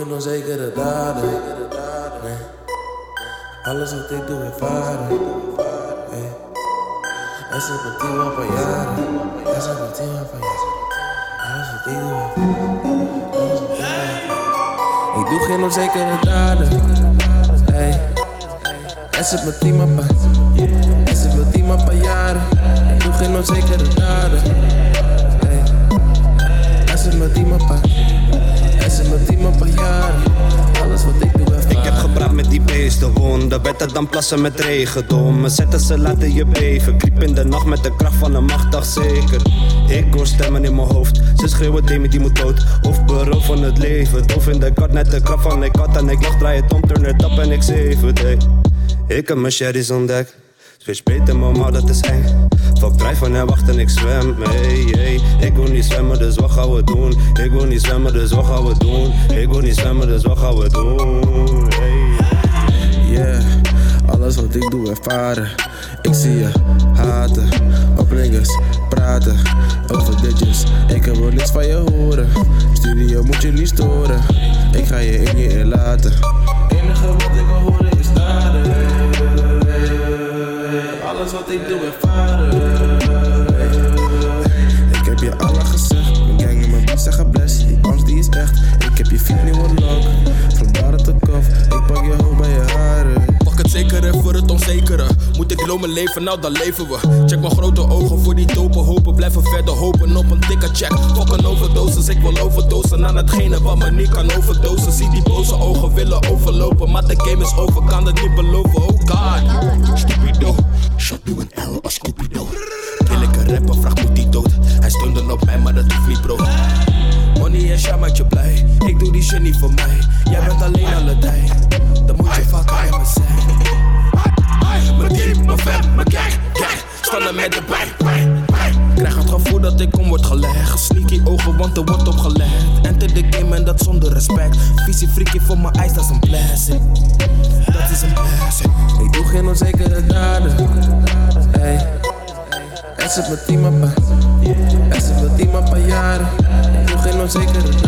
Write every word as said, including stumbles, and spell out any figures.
geen onzekere daden. Nee. Alles wat ik doe ervaren. Hey. Hij zit mijn team al van jaren. Hij zit mijn team al van jaren. Alles wat ik doe ervaren. Ik doe geen onzekere daden. Hey. Hij zit mijn team al van. Hij zit mijn team al van jaren. Ik doe geen onzekere daden. Hey. Hij zit mijn team al van. Hij zit mijn team al van jaren. Alles wat ik doe ervaren. Ik heb gepraat met die beesten, wonden, werd dan plassen met regendom. Me zetten ze laten je beven, kriep in de nacht met de kracht van een macht, zeker. Ik hoor stemmen in mijn hoofd, ze schreeuwen Demi die moet dood. Of beroofd van het leven, doof in de kat, net de krap van ik had. En ik lach, draai het om, turn het op en ik zeven het, hey. Ik heb mijn sherry's ontdekt, switch beter mama, dat is eng. Fuck drijven en wachten, ik zwem, hey, hey. Ik wil niet zwemmen, dus wat gaan we doen? Ik wil niet zwemmen, dus wat gaan we doen? Ik wil niet zwemmen, dus wat gaan we doen? Hey. Yeah, alles wat ik doe ervaren. Ik zie je haten, opringers praten over ditjes. Ik wil niks van je horen, studio moet je niet storen. Ik ga je in je eer laten. Enige wat ik wil horen is daden. Alles wat ik doe ervaren. Ik heb je alle gezegd, mijn gang en mijn beats zijn geblest. Die angst die is echt, ik heb je feet nu unlock. Van baren tot kof, ik pak je hoofd bij je haren. Pak het zekere voor het onzekere. Moet ik loon mijn leven, nou dan leven we. Check mijn grote ogen voor die dopen hopen. Blijven verder hopen op een dikke check. Fuck een overdosis, ik wil overdosen aan hetgene wat me niet kan overdosen. Zie die boze ogen willen overlopen, maar de game is over, kan het niet beloven. Oh god, stupido. Shot nu een L als Scooby-Doo. Kill ik een rapper, vraag moet die dood. Hij steunde op mij, maar dat hoeft niet bro. Money en shit maakt je blij. Ik doe die shit niet voor mij. Jij bent alleen alle tijd. Dan moet je vaker aan me zijn. Mijn team, mijn fam, mijn gang, gang. Staan er met erbij. Krijg het gevoel dat ik om word gelegd. Sneaky ogen, want er wordt opgelegd. Enter the game en dat zonder respect. Visie freaky voor mijn eyes, dat is een blessing. Dat is een blessing. Ik doe geen onzekere daden. Hey. Er zit mijn team op. Er zit mijn team op een jaren. Ik doe geen onzekere